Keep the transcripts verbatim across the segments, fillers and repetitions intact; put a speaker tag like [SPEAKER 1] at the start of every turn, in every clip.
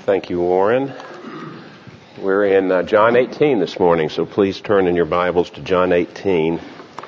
[SPEAKER 1] Thank you, Warren. We're in uh, John eighteen this morning, so please turn in your Bibles to John eighteen.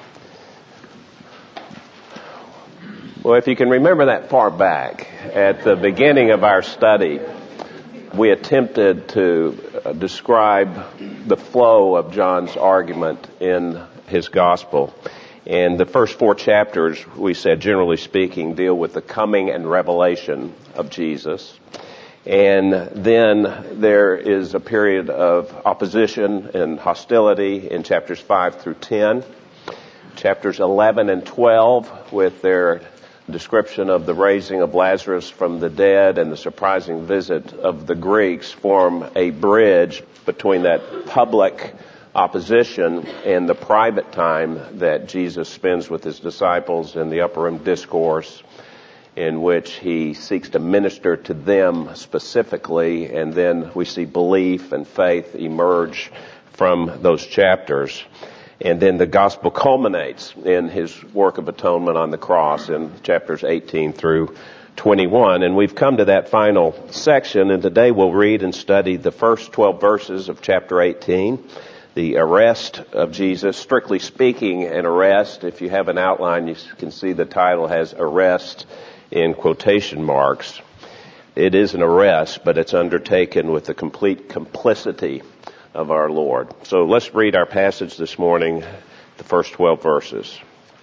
[SPEAKER 1] Well, if you can remember that far back, at the beginning of our study, we attempted to uh, describe the flow of John's argument in his gospel. And the first four chapters, we said, generally speaking, deal with the coming and revelation of Jesus. And then there is a period of opposition and hostility in chapters five through ten. Chapters eleven and twelve, with their description of the raising of Lazarus from the dead and the surprising visit of the Greeks, form a bridge between that public opposition and the private time that Jesus spends with his disciples in the upper room discourse, in which he seeks to minister to them specifically, and then we see belief and faith emerge from those chapters. And then the gospel culminates in his work of atonement on the cross in chapters eighteen through twenty-one. And we've come to that final section, and today we'll read and study the first twelve verses of chapter eighteen. The arrest of Jesus. Strictly speaking, an arrest. If you have an outline, you can see the title has arrest in quotation marks. It is an arrest, but it's undertaken with the complete complicity of our Lord. So let's read our passage this morning, the first twelve verses.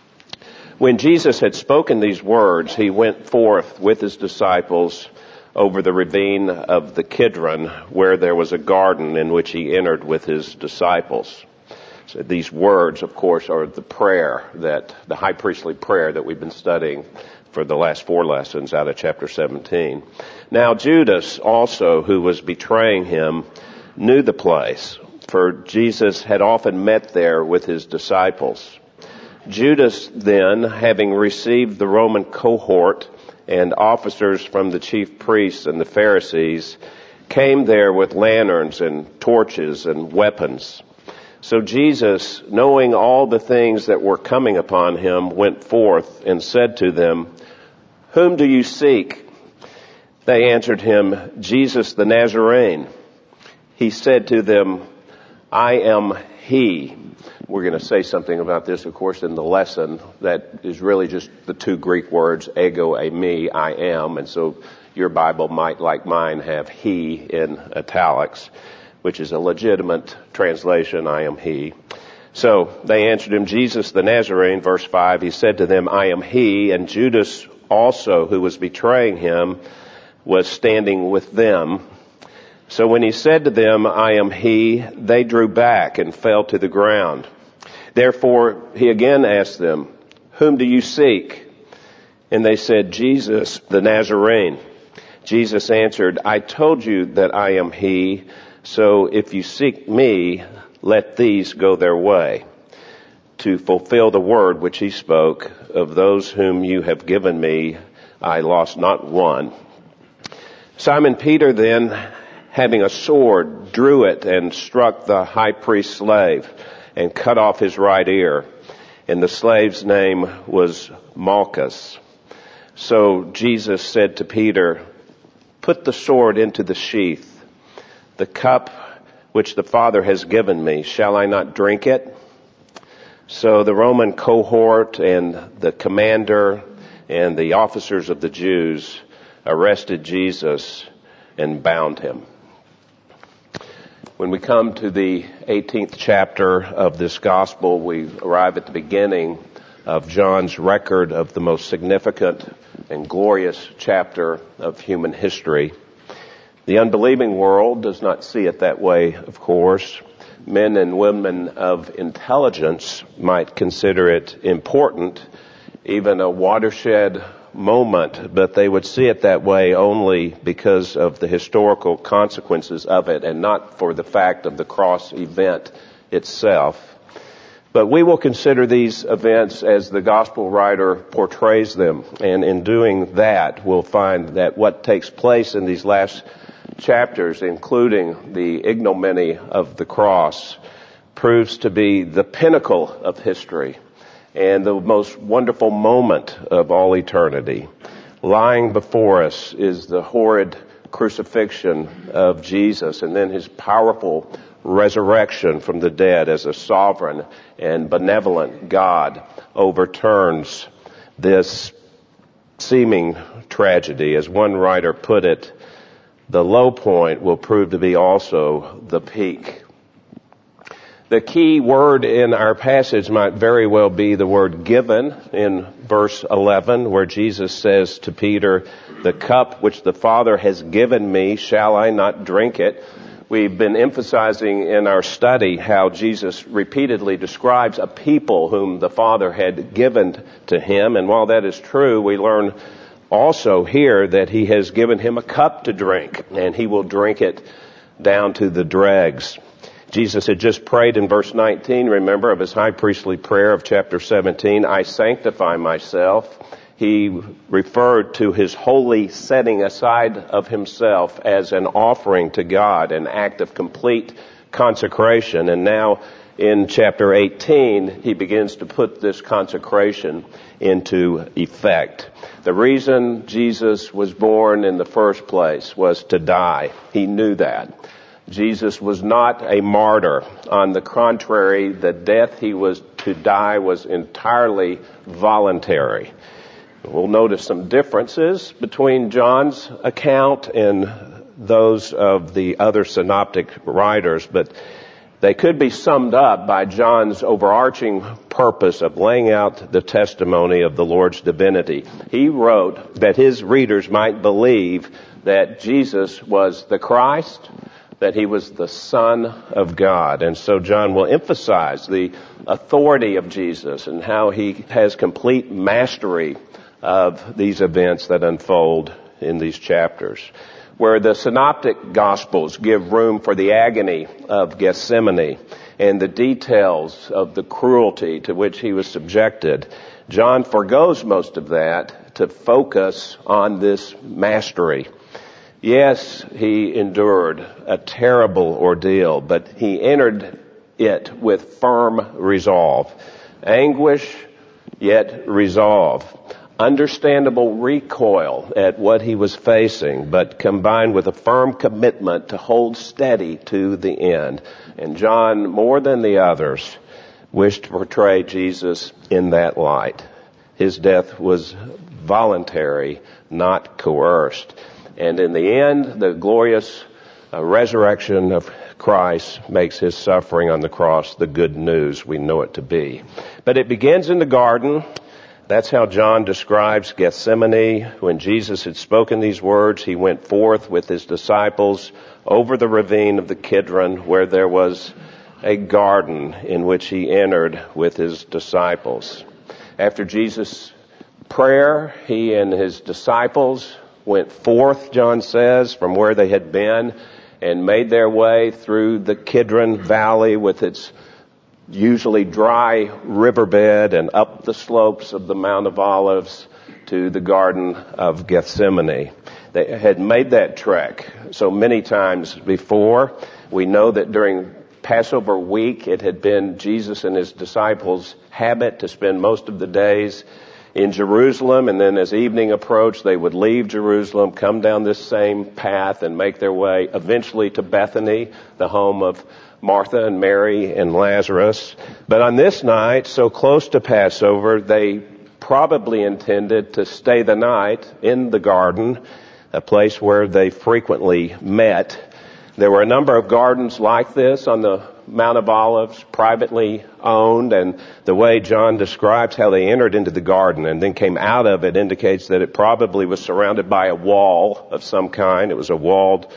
[SPEAKER 1] When Jesus had spoken these words, he went forth with his disciples over the ravine of the Kidron, where there was a garden in which he entered with his disciples. So these words, of course, are the prayer that, the high priestly prayer that we've been studying for the last four lessons out of chapter seventeen. Now Judas also, who was betraying him, knew the place, for Jesus had often met there with his disciples. Judas then, having received the Roman cohort and officers from the chief priests and the Pharisees, came there with lanterns and torches and weapons. So Jesus, knowing all the things that were coming upon him, went forth and said to them, "Whom do you seek?" They answered him, "Jesus the Nazarene." He said to them, "I am he." We're going to say something about this, of course, in the lesson. That is really just the two Greek words, ego, eimi, I am. And so your Bible might, like mine, have he in italics, which is a legitimate translation, I am he. So they answered him, "Jesus the Nazarene," verse five. He said to them, "I am he." And Judas also, who was betraying him, was standing with them. So when he said to them, "I am he," they drew back and fell to the ground. Therefore he again asked them, "Whom do you seek?" And they said, "Jesus the Nazarene." Jesus answered, "I told you that I am he, so if you seek me, let these go their way, to fulfill the word which he spoke, of those whom you have given me, I lost not one." Simon Peter then, having a sword, drew it and struck the high priest's slave and cut off his right ear. And the slave's name was Malchus. So Jesus said to Peter, "Put the sword into the sheath. The cup which the Father has given me, shall I not drink it?" So the Roman cohort and the commander and the officers of the Jews arrested Jesus and bound him. When we come to the eighteenth chapter of this gospel, we arrive at the beginning of John's record of the most significant and glorious chapter of human history. The unbelieving world does not see it that way, of course. Men and women of intelligence might consider it important, even a watershed moment, but they would see it that way only because of the historical consequences of it and not for the fact of the cross event itself. But we will consider these events as the gospel writer portrays them, and in doing that, we'll find that what takes place in these last chapters, including the ignominy of the cross, proves to be the pinnacle of history and the most wonderful moment of all eternity. Lying before us is the horrid crucifixion of Jesus and then his powerful resurrection from the dead as a sovereign and benevolent God overturns this seeming tragedy. As one writer put it, the low point will prove to be also the peak. The key word in our passage might very well be the word given in verse eleven, where Jesus says to Peter, "The cup which the Father has given me, shall I not drink it?" We've been emphasizing in our study how Jesus repeatedly describes a people whom the Father had given to him. And while that is true, we learn also here that he has given him a cup to drink, and he will drink it down to the dregs. Jesus had just prayed in verse nineteen, remember, of his high priestly prayer of chapter seventeen, "I sanctify myself." He referred to his holy setting aside of himself as an offering to God, an act of complete consecration. And now in chapter eighteen, he begins to put this consecration into effect. The reason Jesus was born in the first place was to die. He knew that. Jesus was not a martyr. On the contrary, the death he was to die was entirely voluntary. We'll notice some differences between John's account and those of the other synoptic writers, but they could be summed up by John's overarching purpose of laying out the testimony of the Lord's divinity. He wrote that his readers might believe that Jesus was the Christ, that he was the Son of God. And so John will emphasize the authority of Jesus and how he has complete mastery of these events that unfold in these chapters. Where the synoptic gospels give room for the agony of Gethsemane and the details of the cruelty to which he was subjected, John forgoes most of that to focus on this mastery. Yes, he endured a terrible ordeal, but he entered it with firm resolve. Anguish, yet resolve. Understandable recoil at what he was facing, but combined with a firm commitment to hold steady to the end. And John, more than the others, wished to portray Jesus in that light. His death was voluntary, not coerced. And in the end, the glorious uh, resurrection of Christ makes his suffering on the cross the good news we know it to be. But it begins in the garden. That's how John describes Gethsemane. When Jesus had spoken these words, he went forth with his disciples over the ravine of the Kidron, where there was a garden in which he entered with his disciples. After Jesus' prayer, he and his disciples went forth, John says, from where they had been and made their way through the Kidron Valley with its usually dry riverbed and up the slopes of the Mount of Olives to the Garden of Gethsemane. They had made that trek so many times before. We know that during Passover week, it had been Jesus and his disciples' habit to spend most of the days in Jerusalem, and then as evening approached, they would leave Jerusalem, come down this same path, and make their way eventually to Bethany, the home of Martha and Mary and Lazarus. But on this night, so close to Passover, they probably intended to stay the night in the garden, a place where they frequently met. There were a number of gardens like this on the Mount of Olives, privately owned, and the way John describes how they entered into the garden and then came out of it indicates that it probably was surrounded by a wall of some kind. It was a walled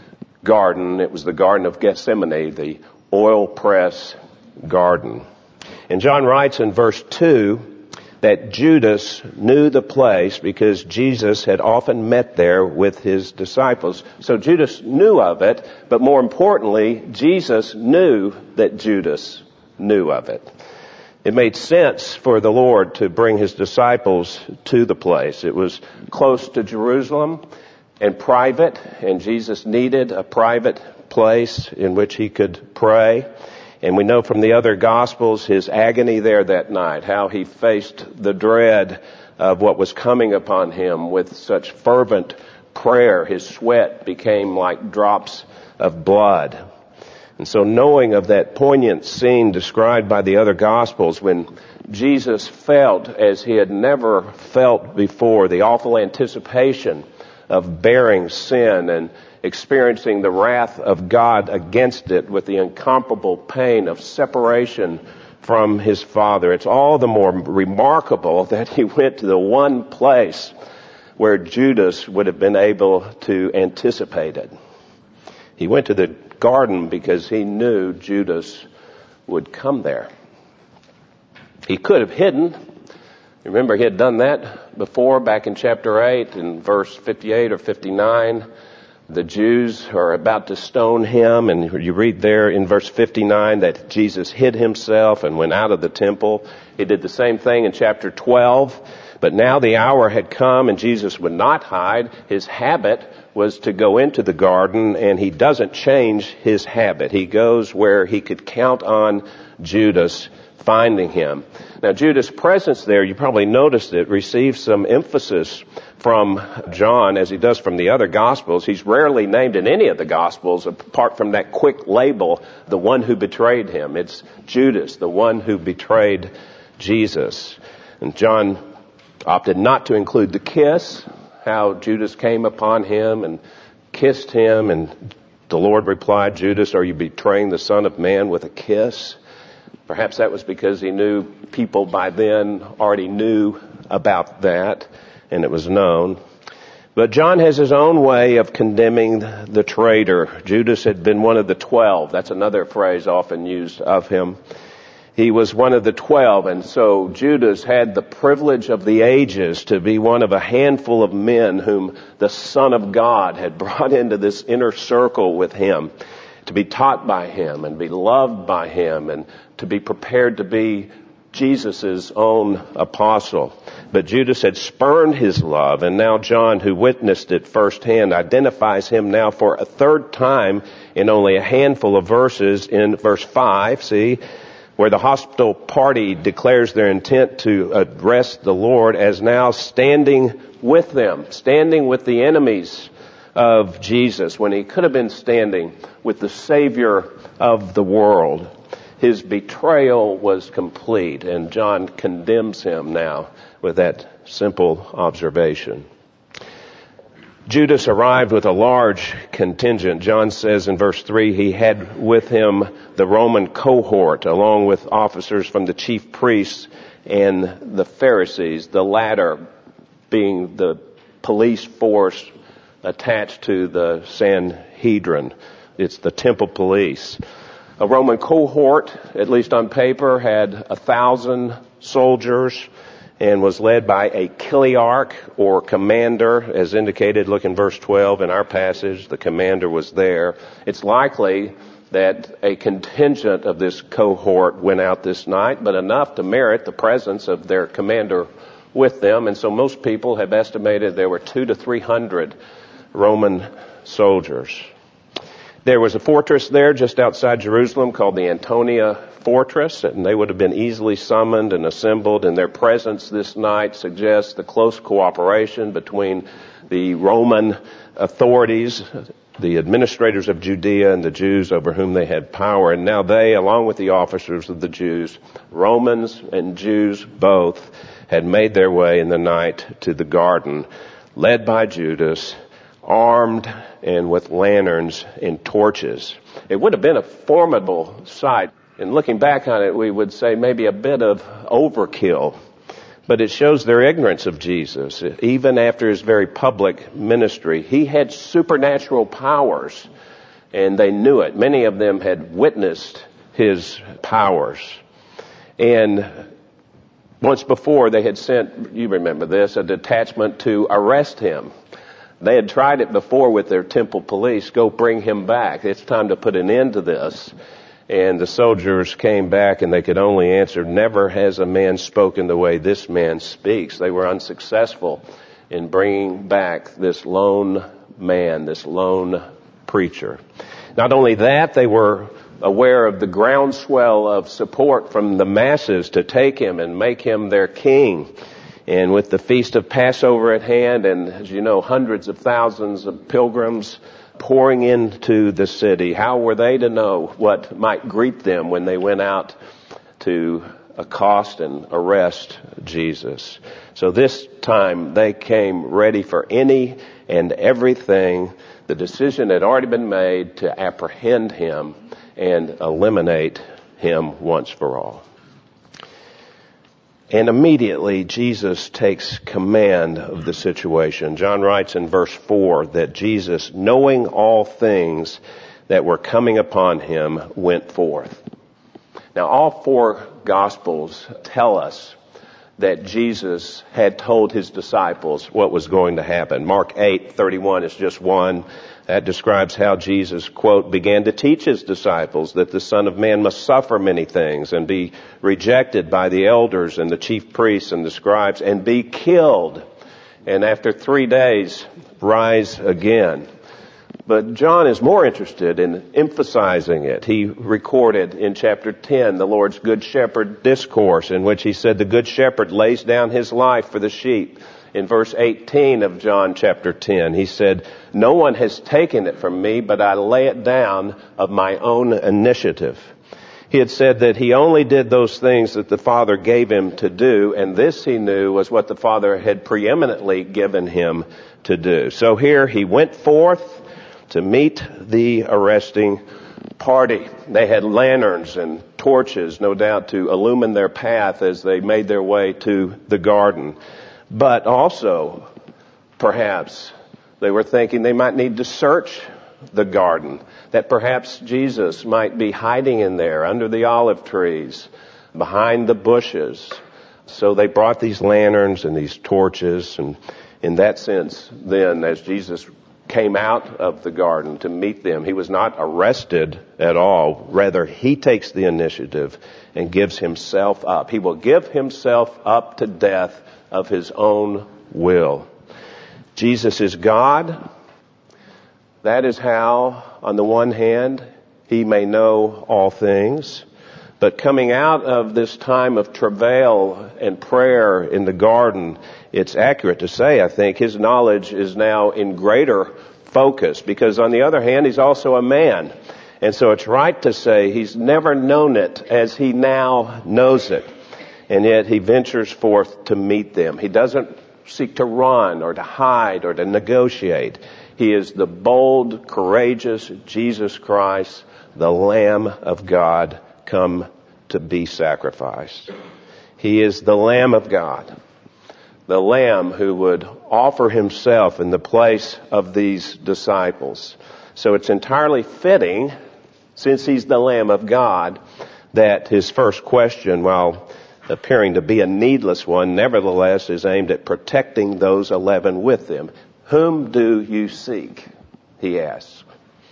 [SPEAKER 1] garden. It was the Garden of Gethsemane, the oil press garden. And John writes in verse two that Judas knew the place because Jesus had often met there with his disciples. So Judas knew of it, but more importantly, Jesus knew that Judas knew of it. It made sense for the Lord to bring his disciples to the place. It was close to Jerusalem and private, and Jesus needed a private place in which he could pray. And we know from the other Gospels his agony there that night, how he faced the dread of what was coming upon him with such fervent prayer, his sweat became like drops of blood. And so knowing of that poignant scene described by the other Gospels when Jesus felt as he had never felt before, the awful anticipation of bearing sin and experiencing the wrath of God against it with the incomparable pain of separation from his Father. It's all the more remarkable that he went to the one place where Judas would have been able to anticipate it. He went to the garden because he knew Judas would come there. He could have hidden. Remember, he had done that before back in chapter eight in verse fifty-eight or fifty-nine. The Jews are about to stone him, and you read there in verse fifty-nine that Jesus hid himself and went out of the temple. He did the same thing in chapter twelve. But now the hour had come and Jesus would not hide. His habit was to go into the garden, and he doesn't change his habit. He goes where he could count on Judas finding him. Now, Judas' presence there, you probably noticed it, receives some emphasis from John as he does from the other Gospels. He's rarely named in any of the Gospels apart from that quick label, the one who betrayed him. It's Judas, the one who betrayed Jesus. And John opted not to include the kiss, how Judas came upon him and kissed him, and the Lord replied, Judas, are you betraying the Son of Man with a kiss? Perhaps that was because he knew people by then already knew about that, and it was known. But John has his own way of condemning the traitor. Judas had been one of the twelve. That's another phrase often used of him. He was one of the twelve, and so Judas had the privilege of the ages to be one of a handful of men whom the Son of God had brought into this inner circle with him, to be taught by him and be loved by him and to be prepared to be Jesus' own apostle. But Judas had spurned his love, and now John, who witnessed it firsthand, identifies him now for a third time in only a handful of verses in verse five, see, where the hostile party declares their intent to address the Lord as now standing with them, standing with the enemies of Jesus, when he could have been standing with the Savior of the world. His betrayal was complete, and John condemns him now with that simple observation. Judas arrived with a large contingent. John says in verse three, he had with him the Roman cohort, along with officers from the chief priests and the Pharisees, the latter being the police force attached to the Sanhedrin. It's the temple police. A Roman cohort, at least on paper, had a thousand soldiers and was led by a chiliarch or commander, as indicated. Look in verse twelve in our passage. The commander was there. It's likely that a contingent of this cohort went out this night, but enough to merit the presence of their commander with them. And so most people have estimated there were two to three hundred Roman soldiers. There was a fortress there just outside Jerusalem called the Antonia Fortress, and they would have been easily summoned and assembled, and their presence this night suggests the close cooperation between the Roman authorities, the administrators of Judea, and the Jews over whom they had power. And now they, along with the officers of the Jews, Romans and Jews both, had made their way in the night to the garden, led by Judas, armed and with lanterns and torches. It would have been a formidable sight. And looking back on it, we would say maybe a bit of overkill. But it shows their ignorance of Jesus. Even after his very public ministry, he had supernatural powers, and they knew it. Many of them had witnessed his powers. And once before, they had sent, you remember this, a detachment to arrest him. They had tried it before with their temple police. Go bring him back. It's time to put an end to this. And the soldiers came back and they could only answer, never has a man spoken the way this man speaks. They were unsuccessful in bringing back this lone man, this lone preacher. Not only that, they were aware of the groundswell of support from the masses to take him and make him their king. And with the Feast of Passover at hand, and as you know, hundreds of thousands of pilgrims pouring into the city, how were they to know what might greet them when they went out to accost and arrest Jesus? So this time they came ready for any and everything. The decision had already been made to apprehend him and eliminate him once for all. And immediately Jesus takes command of the situation. John writes in verse four that Jesus, knowing all things that were coming upon him, went forth. Now all four Gospels tell us that Jesus had told his disciples what was going to happen. Mark eight thirty-one is just one. That describes how Jesus, quote, began to teach his disciples that the Son of Man must suffer many things and be rejected by the elders and the chief priests and the scribes and be killed, and after three days rise again. But John is more interested in emphasizing it. He recorded in chapter ten the Lord's Good Shepherd discourse, in which he said the Good Shepherd lays down his life for the sheep. In verse eighteen of John chapter ten, he said, no one has taken it from me, but I lay it down of my own initiative. He had said that he only did those things that the Father gave him to do, and this he knew was what the Father had preeminently given him to do. So here he went forth to meet the arresting party. They had lanterns and torches, no doubt, to illumine their path as they made their way to the garden. But also, perhaps, they were thinking they might need to search the garden, that perhaps Jesus might be hiding in there under the olive trees, behind the bushes. So they brought these lanterns and these torches, and in that sense, then, as Jesus came out of the garden to meet them, he was not arrested at all. Rather, he takes the initiative and gives himself up. He will give himself up to death of his own will. Jesus is God. That is how, on the one hand, he may know all things. But coming out of this time of travail and prayer in the garden, it's accurate to say, I think, his knowledge is now in greater focus. Because on the other hand, he's also a man. And so it's right to say he's never known it as he now knows it. And yet he ventures forth to meet them. He doesn't seek to run or to hide or to negotiate. He is the bold, courageous Jesus Christ, the Lamb of God, come to be sacrificed. He is the Lamb of God, the Lamb who would offer himself in the place of these disciples. So it's entirely fitting, since he's the Lamb of God, that his first question, while appearing to be a needless one, nevertheless is aimed at protecting those eleven with him. Whom do you seek? He asks.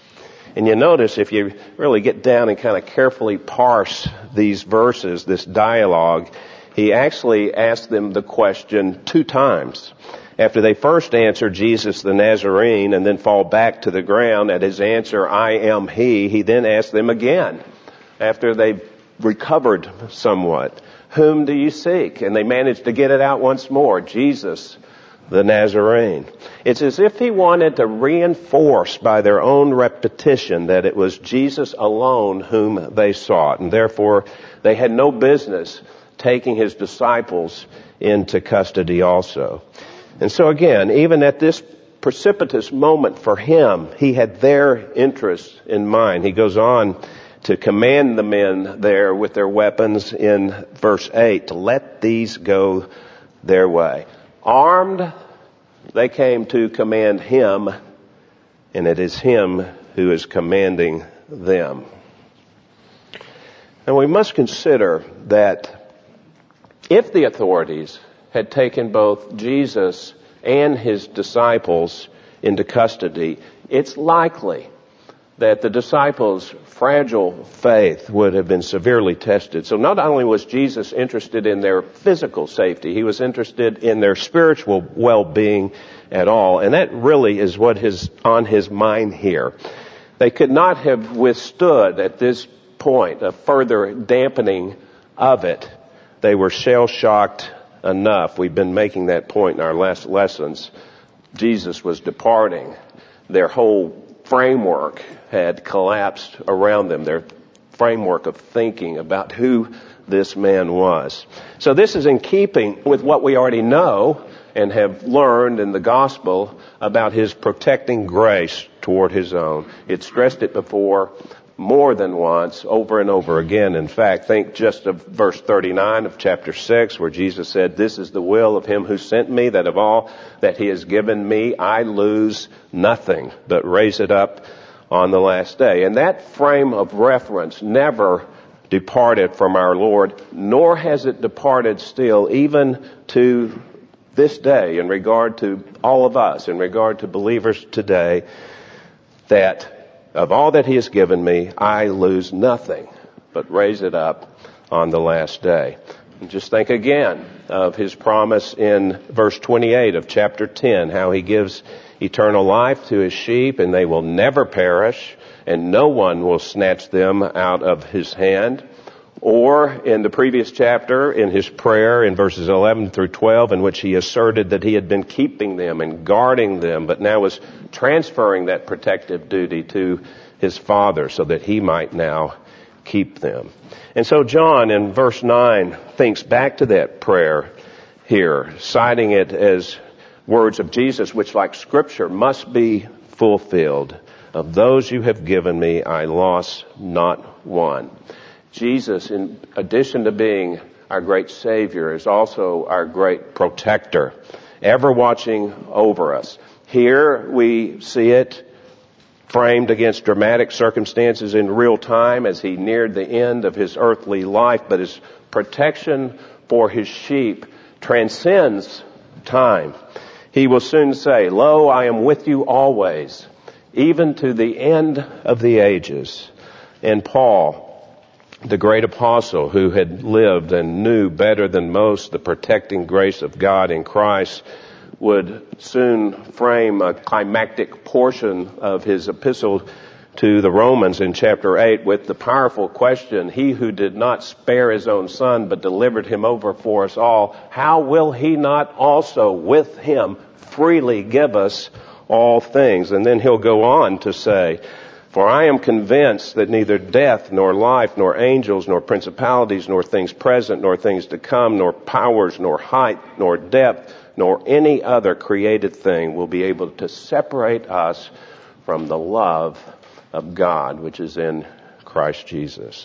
[SPEAKER 1] And you notice, if you really get down and kind of carefully parse these verses, this dialogue, he actually asked them the question two times. After they first answer Jesus the Nazarene and then fall back to the ground at his answer, I am he, he then asked them again, after they've recovered somewhat, whom do you seek? And they managed to get it out once more, Jesus the Nazarene. It's as if he wanted to reinforce by their own repetition that it was Jesus alone whom they sought, and therefore they had no business taking his disciples into custody also. And so again, even at this precipitous moment for him, he had their interests in mind. He goes on to command the men there with their weapons in verse eight to let these go their way. Armed, they came to command him, and it is him who is commanding them. And we must consider that if the authorities had taken both Jesus and his disciples into custody, it's likely that the disciples' fragile faith would have been severely tested. So not only was Jesus interested in their physical safety, he was interested in their spiritual well-being at all. And that really is what is on his mind here. They could not have withstood at this point a further dampening of it. They were shell-shocked enough. We've been making that point in our last lessons. Jesus was departing. Their whole framework had collapsed around them, their framework of thinking about who this man was. So this is in keeping with what we already know and have learned in the gospel about his protecting grace toward his own. It stressed it before more than once, over and over again. In fact, think just of verse thirty-nine of chapter six, where Jesus said, "This is the will of him who sent me, that of all that he has given me, I lose nothing, but raise it up on the last day." And that frame of reference never departed from our Lord, nor has it departed still, even to this day, in regard to all of us, in regard to believers today, that of all that he has given me, I lose nothing, but raise it up on the last day. And just think again of his promise in verse twenty-eight of chapter ten, how he gives eternal life to his sheep, and they will never perish, and no one will snatch them out of his hand. Or in the previous chapter, in his prayer in verses eleven through twelve, in which he asserted that he had been keeping them and guarding them, but now was transferring that protective duty to his Father so that he might now keep them. And so John in verse nine thinks back to that prayer here, citing it as words of Jesus, which like Scripture must be fulfilled. "Of those you have given me, I lost not one." Jesus, in addition to being our great Savior, is also our great protector, ever watching over us. Here we see it framed against dramatic circumstances in real time as he neared the end of his earthly life, but his protection for his sheep transcends time. He will soon say, "Lo, I am with you always, even to the end of the ages." And Paul, the great apostle who had lived and knew better than most the protecting grace of God in Christ, would soon frame a climactic portion of his epistle to the Romans in chapter eight with the powerful question, "He who did not spare his own son but delivered him over for us all, how will he not also with him freely give us all things?" And then he'll go on to say, "For I am convinced that neither death, nor life, nor angels, nor principalities, nor things present, nor things to come, nor powers, nor height, nor depth, nor any other created thing will be able to separate us from the love of God, which is in Christ Jesus."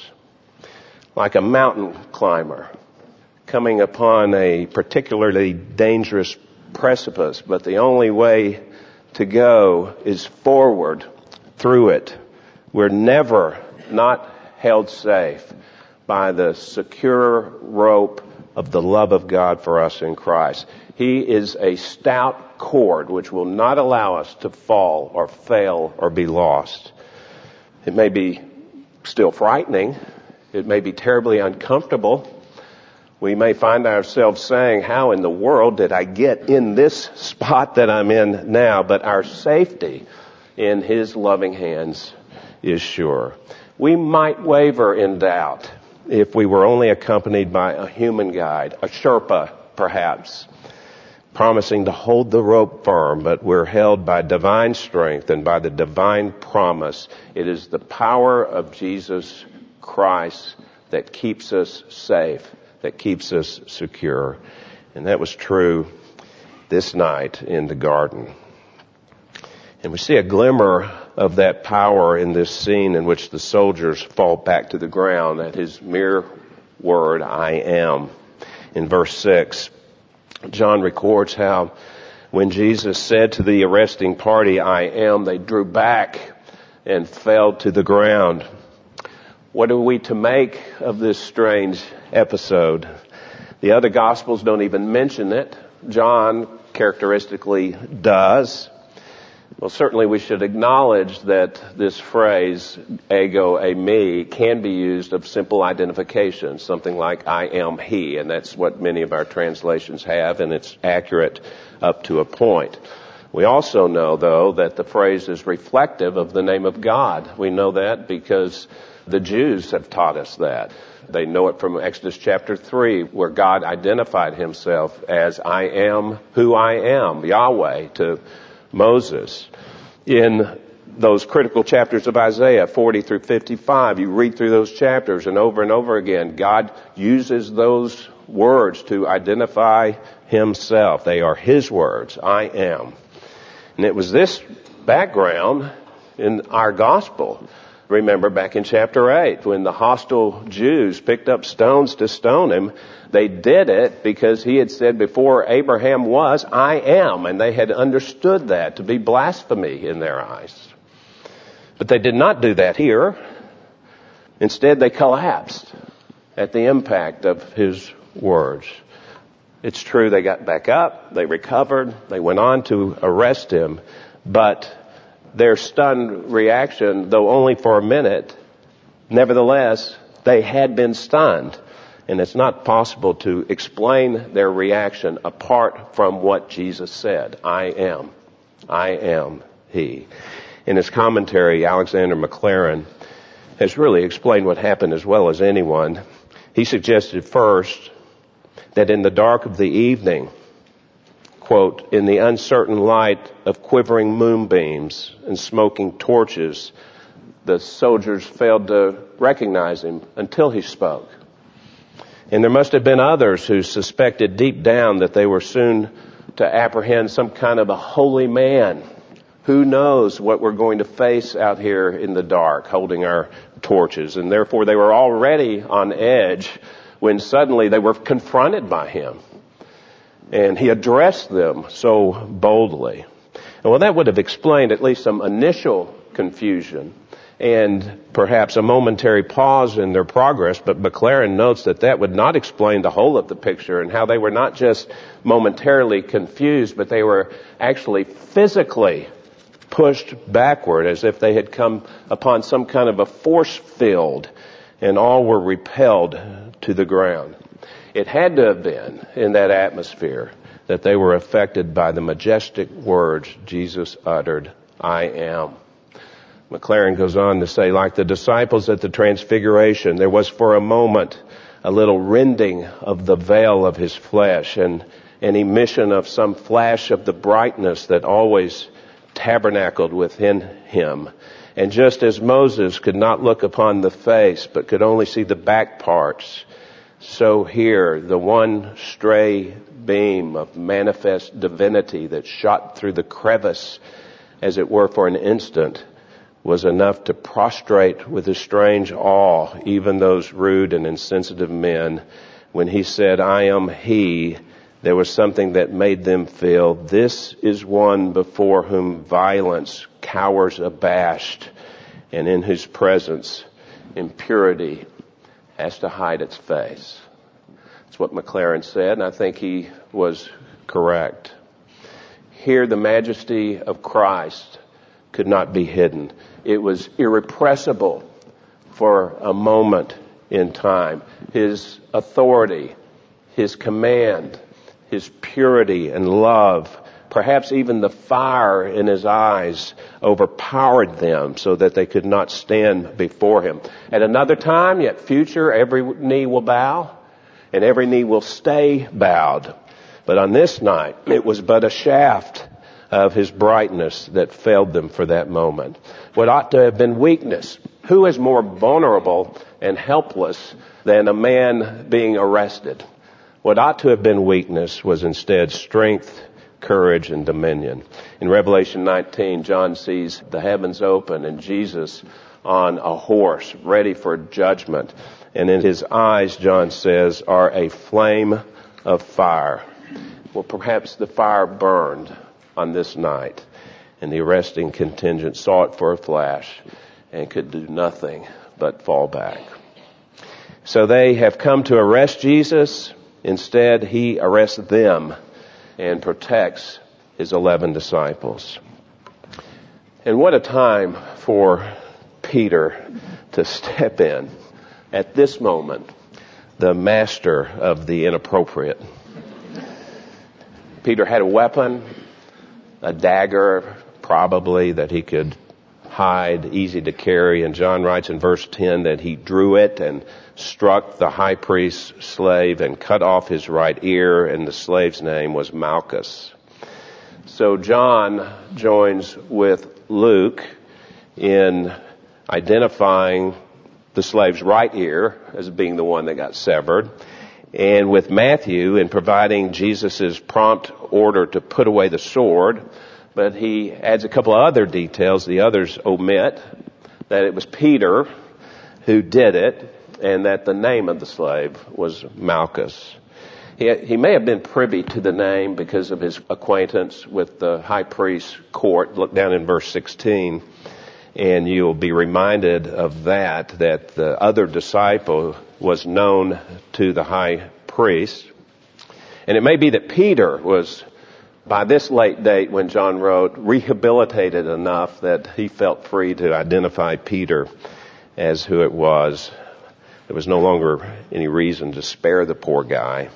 [SPEAKER 1] Like a mountain climber coming upon a particularly dangerous precipice, but the only way to go is forward through it. We're never not held safe by the secure rope of the love of God for us in Christ. He is a stout cord which will not allow us to fall or fail or be lost. It may be still frightening. It may be terribly uncomfortable. We may find ourselves saying, "How in the world did I get in this spot that I'm in now?" But our safety in his loving hands is sure. We might waver in doubt if we were only accompanied by a human guide, a Sherpa perhaps, promising to hold the rope firm, but we're held by divine strength and by the divine promise. It is the power of Jesus Christ that keeps us safe, that keeps us secure. And that was true this night in the garden. And we see a glimmer of that power in this scene in which the soldiers fall back to the ground at his mere word, "I am." In verse six, John records how when Jesus said to the arresting party, "I am," they drew back and fell to the ground. What are we to make of this strange episode? The other Gospels don't even mention it. John characteristically does. Well, certainly we should acknowledge that this phrase, ego eimi, can be used of simple identification, something like "I am he," and that's what many of our translations have, and it's accurate up to a point. We also know, though, that the phrase is reflective of the name of God. We know that because the Jews have taught us that. They know it from Exodus chapter three, where God identified himself as I am who I am, Yahweh, to Moses. In those critical chapters of Isaiah, forty through fifty-five, you read through those chapters, and over and over again, God uses those words to identify himself. They are his words, I am. And it was this background in our gospel. Remember back in chapter eight, when the hostile Jews picked up stones to stone him, they did it because he had said before Abraham was, I am. And they had understood that to be blasphemy in their eyes. But they did not do that here. Instead, they collapsed at the impact of his words. It's true, they got back up, they recovered, they went on to arrest him, but their stunned reaction, though only for a minute, nevertheless, they had been stunned. And it's not possible to explain their reaction apart from what Jesus said. I am. I am he. In his commentary, Alexander Maclaren has really explained what happened as well as anyone. He suggested first that in the dark of the evening, quote, in the uncertain light of quivering moonbeams and smoking torches, the soldiers failed to recognize him until he spoke. And there must have been others who suspected deep down that they were soon to apprehend some kind of a holy man. Who knows what we're going to face out here in the dark, holding our torches. And therefore they were already on edge when suddenly they were confronted by him. And he addressed them so boldly. And well, that would have explained at least some initial confusion and perhaps a momentary pause in their progress. But Maclaren notes that that would not explain the whole of the picture and how they were not just momentarily confused, but they were actually physically pushed backward as if they had come upon some kind of a force field, and all were repelled to the ground. It had to have been in that atmosphere that they were affected by the majestic words Jesus uttered, I am. Maclaren goes on to say, like the disciples at the Transfiguration, there was for a moment a little rending of the veil of his flesh and an emission of some flash of the brightness that always tabernacled within him. And just as Moses could not look upon the face, but could only see the back parts, so here the one stray beam of manifest divinity that shot through the crevice, as it were for an instant, was enough to prostrate with a strange awe even those rude and insensitive men. When he said, I am he, there was something that made them feel, this is one before whom violence cowers abashed, and in whose presence impurity has to hide its face. That's what Maclaren said, and I think he was correct. Here the majesty of Christ could not be hidden. It was irrepressible for a moment in time. His authority, his command, his purity and love, perhaps even the fire in his eyes overpowered them so that they could not stand before him. At another time, yet future, every knee will bow and every knee will stay bowed. But on this night, it was but a shaft of his brightness that failed them for that moment. What ought to have been weakness. Who is more vulnerable and helpless than a man being arrested? What ought to have been weakness was instead strength, courage, and dominion. In Revelation nineteen, John sees the heavens open and Jesus on a horse, ready for judgment. And in his eyes, John says, are a flame of fire. Well, perhaps the fire burned on this night, and the arresting contingent saw it for a flash and could do nothing but fall back. So they have come to arrest Jesus. Instead, he arrests them and protects his eleven disciples. And what a time for Peter to step in at this moment, the master of the inappropriate. Peter had a weapon, a dagger, probably, that he could hide, easy to carry. And John writes in verse ten that he drew it and struck the high priest's slave and cut off his right ear, and the slave's name was Malchus. So John joins with Luke in identifying the slave's right ear as being the one that got severed, and with Matthew in providing Jesus' prompt order to put away the sword. But he adds a couple of other details the others omit, that it was Peter who did it, and that the name of the slave was Malchus. He, he may have been privy to the name because of his acquaintance with the high priest's court. Look down in verse sixteen, and you'll be reminded of that, that the other disciple was known to the high priest. And it may be that Peter was, by this late date when John wrote, rehabilitated enough that he felt free to identify Peter as who it was. There was no longer any reason to spare the poor guy.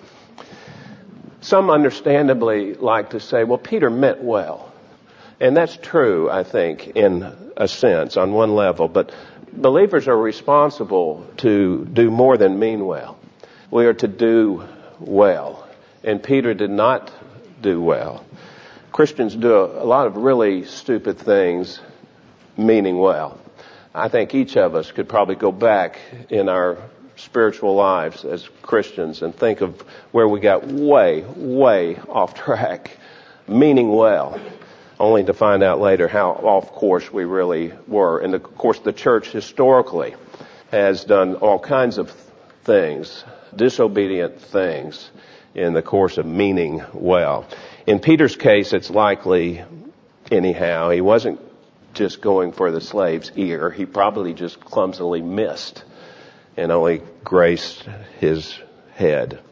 [SPEAKER 1] Some understandably like to say, well, Peter meant well. And that's true, I think, in a sense, on one level. But believers are responsible to do more than mean well. We are to do well. And Peter did not do well. Christians do a lot of really stupid things meaning well. I think each of us could probably go back in our spiritual lives as Christians and think of where we got way, way off track, meaning well, only to find out later how off course we really were. And of course the church historically has done all kinds of things, disobedient things, in the course of meaning well. In Peter's case, it's likely, anyhow, he wasn't just going for the slave's ear. He probably just clumsily missed and only graced his head.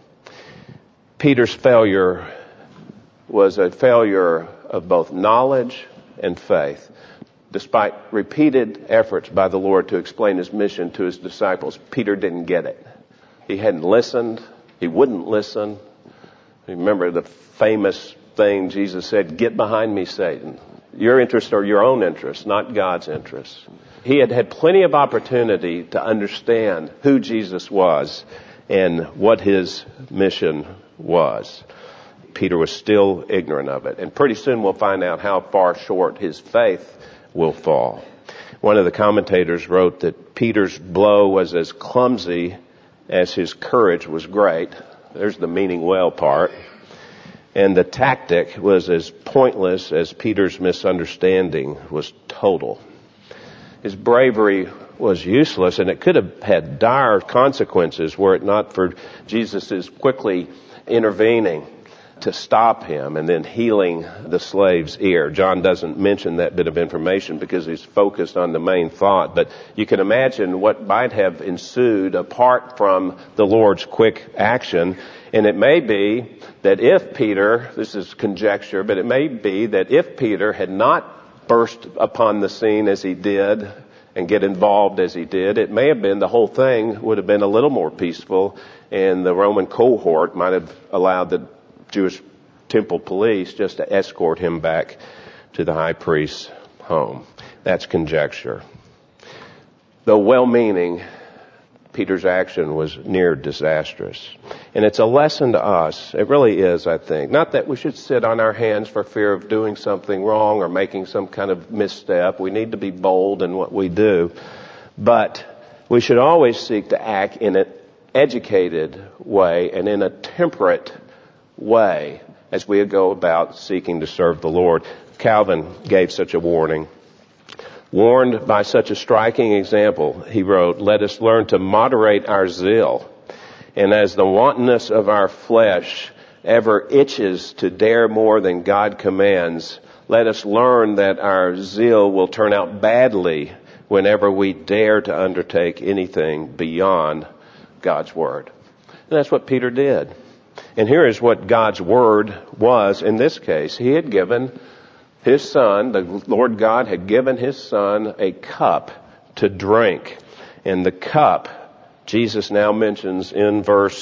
[SPEAKER 1] Peter's failure was a failure of both knowledge and faith. Despite repeated efforts by the Lord to explain his mission to his disciples, Peter didn't get it. He hadn't listened. He wouldn't listen. Remember the famous thing Jesus said, "Get behind me, Satan." Your interests are your own interests, not God's interests. He had had plenty of opportunity to understand who Jesus was and what his mission was. Peter was still ignorant of it. And pretty soon we'll find out how far short his faith will fall. One of the commentators wrote that Peter's blow was as clumsy as his courage was great. There's the meaning well part. And the tactic was as pointless as Peter's misunderstanding was total. His bravery was useless, and it could have had dire consequences were it not for Jesus' quickly intervening to stop him and then healing the slave's ear. John doesn't mention that bit of information because he's focused on the main thought, but you can imagine what might have ensued apart from the Lord's quick action. And it may be that if Peter, this is conjecture, but it may be that if Peter had not burst upon the scene as he did and get involved as he did, it may have been the whole thing would have been a little more peaceful, and the Roman cohort might have allowed the Jewish temple police just to escort him back to the high priest's home. That's conjecture. Though well-meaning, Peter's action was near disastrous. And it's a lesson to us. It really is, I think. Not that we should sit on our hands for fear of doing something wrong or making some kind of misstep. We need to be bold in what we do. But we should always seek to act in an educated way and in a temperate way as we go about seeking to serve the Lord. Calvin gave such a warning. Warned by such a striking example, he wrote, "Let us learn to moderate our zeal. And as the wantonness of our flesh ever itches to dare more than God commands, let us learn that our zeal will turn out badly whenever we dare to undertake anything beyond God's Word." And that's what Peter did. And here is what God's Word was in this case. He had given his son, the Lord God had given his son a cup to drink. And the cup, Jesus now mentions in verse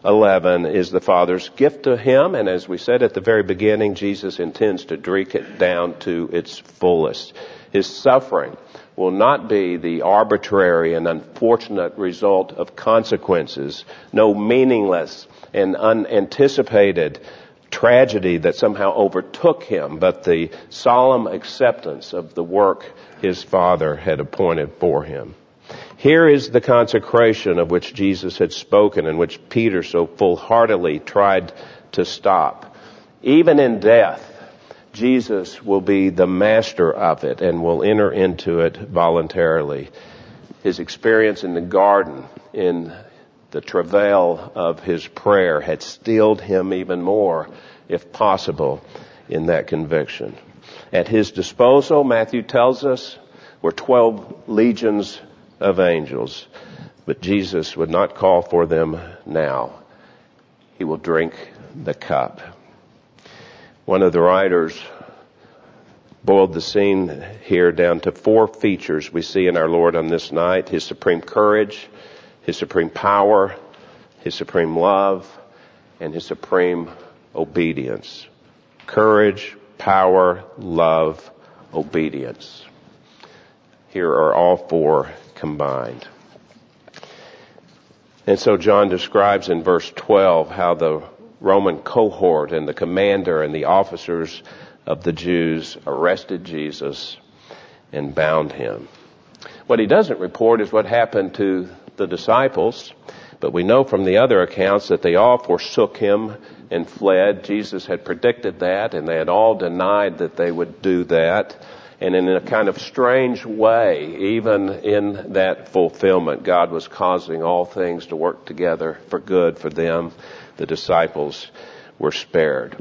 [SPEAKER 1] eleven is the Father's gift to him, and as we said at the very beginning, Jesus intends to drink it down to its fullest. His suffering will not be the arbitrary and unfortunate result of consequences, no meaningless and unanticipated tragedy that somehow overtook him, but the solemn acceptance of the work his Father had appointed for him. Here is the consecration of which Jesus had spoken and which Peter so full-heartedly tried to stop. Even in death, Jesus will be the master of it and will enter into it voluntarily. His experience in the garden, in the travail of his prayer, had steeled him even more, if possible, in that conviction. At his disposal, Matthew tells us, were twelve legions of angels, but Jesus would not call for them now. He will drink the cup. One of the writers boiled the scene here down to four features we see in our Lord on this night: his supreme courage, his supreme power, his supreme love, and his supreme obedience. Courage, power, love, obedience. Here are all four combined. And so John describes in verse twelve how the Roman cohort and the commander and the officers of the Jews arrested Jesus and bound him. What he doesn't report is what happened to the disciples, but we know from the other accounts that they all forsook him and fled. Jesus had predicted that, and they had all denied that they would do that. And in a kind of strange way, even in that fulfillment, God was causing all things to work together for good for them. The disciples were spared.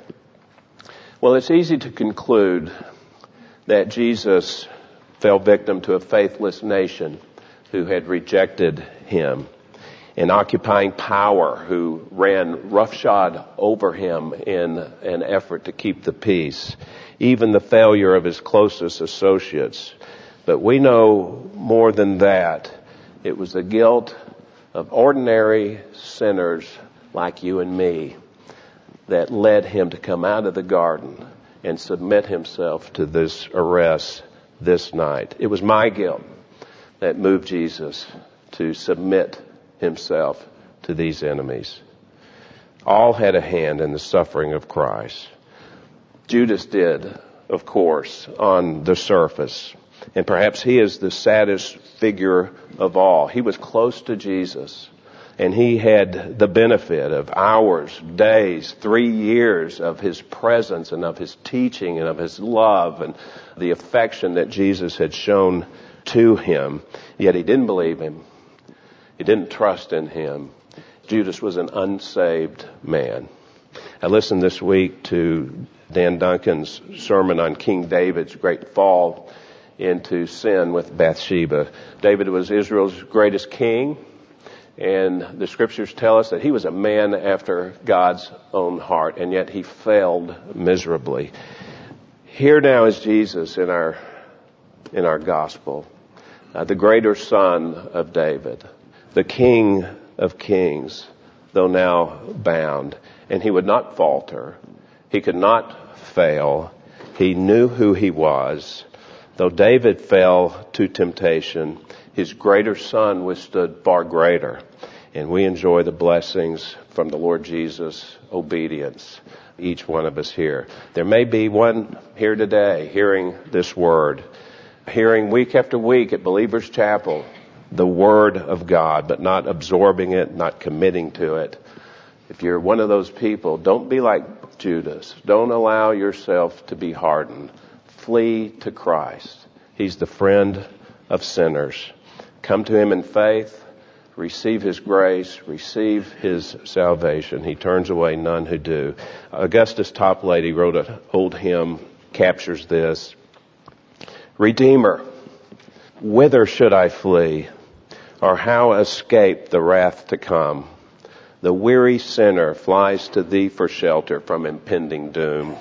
[SPEAKER 1] Well, it's easy to conclude that Jesus fell victim to a faithless nation who had rejected him, an occupying power who ran roughshod over him in an effort to keep the peace, even the failure of his closest associates. But we know more than that. It was the guilt of ordinary sinners like you and me that led him to come out of the garden and submit himself to this arrest this night. It was my guilt that moved Jesus to submit himself to these enemies. All had a hand in the suffering of Christ. Judas did, of course, on the surface. And perhaps he is the saddest figure of all. He was close to Jesus, and he had the benefit of hours, days, three years of his presence and of his teaching and of his love and the affection that Jesus had shown to him. Yet he didn't believe him. He didn't trust in him. Judas was an unsaved man. I listened this week to Dan Duncan's sermon on King David's great fall into sin with Bathsheba. David was Israel's greatest king, and the scriptures tell us that he was a man after God's own heart, and yet he failed miserably. Here now is Jesus in our in our gospel, uh, the greater son of David, the King of kings, though now bound, and he would not falter. He could not fail. He knew who he was. Though David fell to temptation, his greater son withstood far greater. And we enjoy the blessings from the Lord Jesus' obedience, each one of us here. There may be one here today hearing this word, hearing week after week at Believers Chapel the word of God, but not absorbing it, not committing to it. If you're one of those people, don't be like Judas. Don't allow yourself to be hardened. Flee to Christ. He's the friend of sinners. Come to him in faith. Receive his grace. Receive his salvation. He turns away none who do. Augustus Toplady wrote an old hymn, captures this. Redeemer, whither should I flee? Or how escape the wrath to come? The weary sinner flies to thee for shelter from impending doom.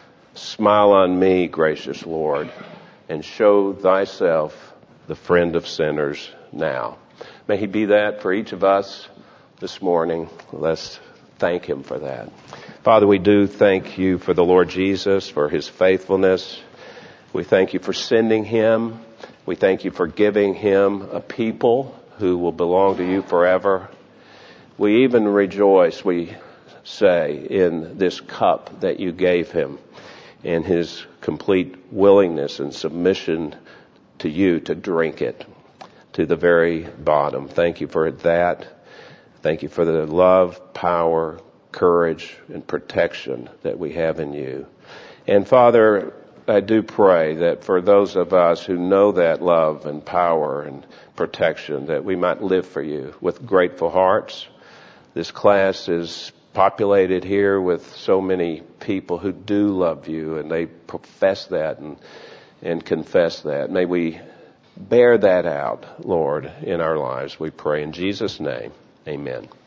[SPEAKER 1] Smile on me, gracious Lord, and show thyself the friend of sinners now. May he be that for each of us this morning. Let's thank Him for that. Father, we do thank You for the Lord Jesus, for His faithfulness. We thank You for sending Him. We thank You for giving Him a people who will belong to You forever. We even rejoice, we say, in this cup that You gave Him and His complete willingness and submission to You to drink it to the very bottom. Thank You for that. Thank You for the love, power, courage, and protection that we have in You. And Father, I do pray that for those of us who know that love and power and protection, that we might live for You with grateful hearts. This class is populated here with so many people who do love You, and they profess that and, and confess that. May we bear that out, Lord, in our lives. We pray in Jesus' name. Amen.